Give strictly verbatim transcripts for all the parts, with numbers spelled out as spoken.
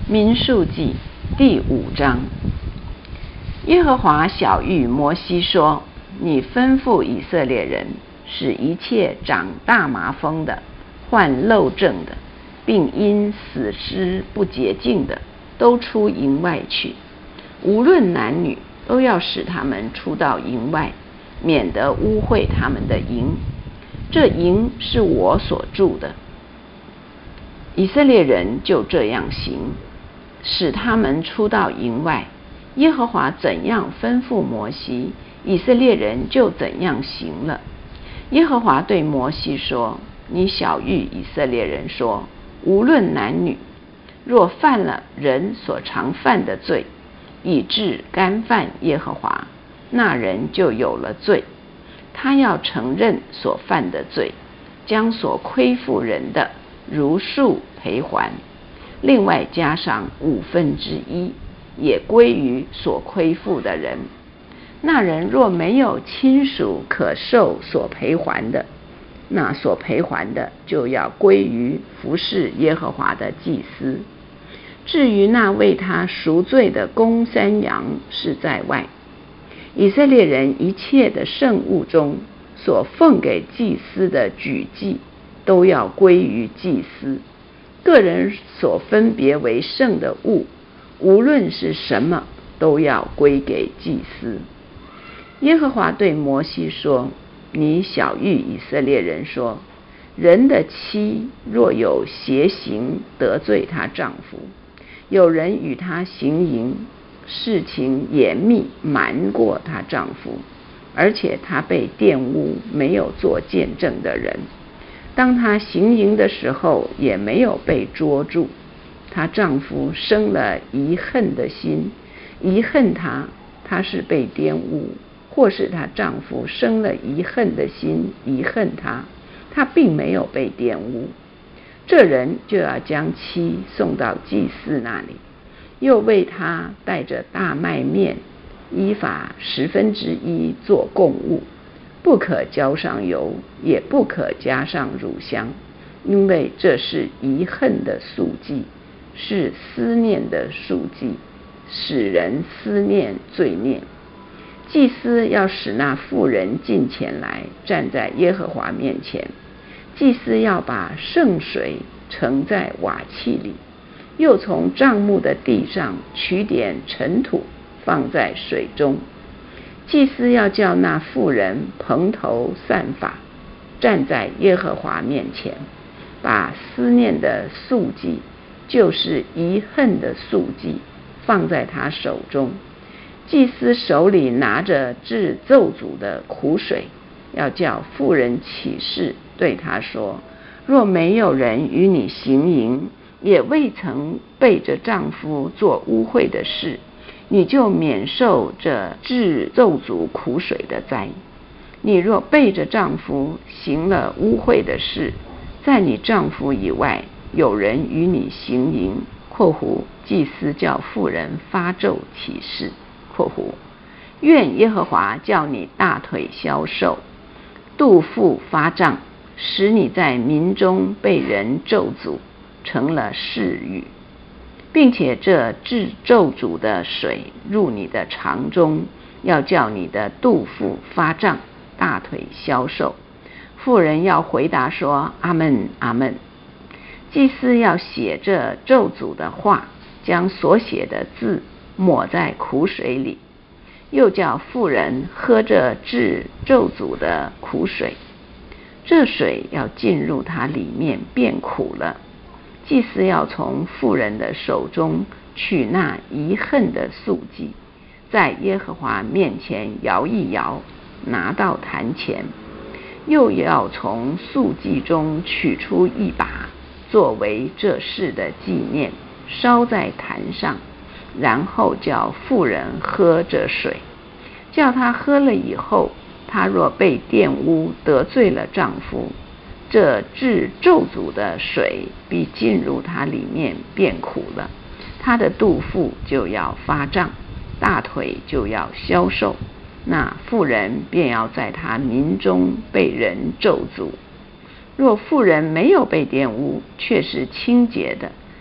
民数记第五章。耶和华晓谕摩西说：你吩咐以色列人，使一切长大麻风的、患漏症的，并因死尸不洁净的，都出营外去。无论男女，都要使他们出到营外，免得污秽他们的营。这营是我所住的。以色列人就这样行，使他们出到营外。耶和华怎样吩咐摩西，以色列人就怎样行了。耶和华对摩西说：你晓谕以色列人说，无论男女，若犯了人所常犯的罪，以致干犯耶和华，那人就有了罪。他要承认所犯的罪，将所亏负人的如数赔还，另外加上五分之一，也归于所亏负的人。那人若没有亲属可受所赔还的，那所赔还的就要归于服侍耶和华的祭司。至于那为他赎罪的公山羊是在外。以色列人一切的圣物中所奉给祭司的举祭，都要归于祭司。个人所分别为圣的物，无论是什么，都要归给祭司。耶和华对摩西说：你晓谕以色列人说，人的妻若有邪行得罪她丈夫，有人与她行淫，事情严密瞒过她丈夫，而且她被玷污，没有做见证的人，当她行淫的时候也没有被捉住，她丈夫生了疑恨的心，疑恨她，她是被玷污，或是她丈夫生了疑恨的心，疑恨她，她并没有被玷污，这人就要将妻送到祭司那里，又为他带着大麦面依法十分之一做供物，不可浇上油，也不可加上乳香，因为这是疑恨的素祭，是思念的素祭，使人思念罪孽。祭司要使那妇人近前来，站在耶和华面前。祭司要把圣水盛在瓦器里，又从帐幕的地上取点尘土放在水中。祭司要叫那妇人蓬头散发，站在耶和华面前，把思念的素祭，就是疑恨的素祭，放在他手中。祭司手里拿着治咒诅的苦水，要叫妇人起誓，对他说：若没有人与你行淫，也未曾背着丈夫做污秽的事，你就免受这治咒诅苦水的灾。你若背着丈夫行了污秽的事，在你丈夫以外有人与你行淫（括弧祭司叫妇人发咒起誓）（括弧愿耶和华叫你大腿消瘦，肚腹发胀，使你在民中被人咒诅，成了誓语，并且这治咒诅的水入你的肠中，要叫你的肚腹发胀，大腿消瘦。妇人要回答说：阿们，阿们。祭司要写这咒诅的话，将所写的字抹在苦水里，又叫妇人喝这治咒诅的苦水，这水要进入它里面，变苦了。祭司要从妇人的手中取那疑恨的素祭，在耶和华面前摇一摇，拿到坛前，又要从素祭中取出一把，作为这事的纪念，烧在坛上，然后叫妇人喝这水。叫她喝了以后，她若被玷污得罪了丈夫，这治咒诅的水必进入她里面，变苦了，她的肚腹就要发胀，大腿就要消瘦，那妇人便要在她民中被人咒诅。若妇人没有被玷污，却是清洁的，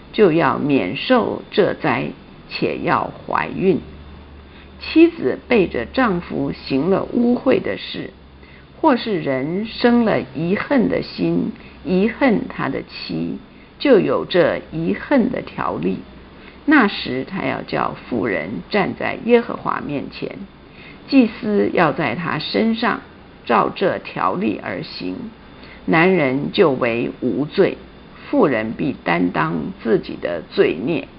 就要免受这灾，且要怀孕。妻子背着丈夫行了污秽的事，或是人生了疑恨的心，疑恨他的妻，就有这疑恨的条例。那时他要叫妇人站在耶和华面前，祭司要在他身上照这条例而行，男人就为无罪，妇人必担当自己的罪孽。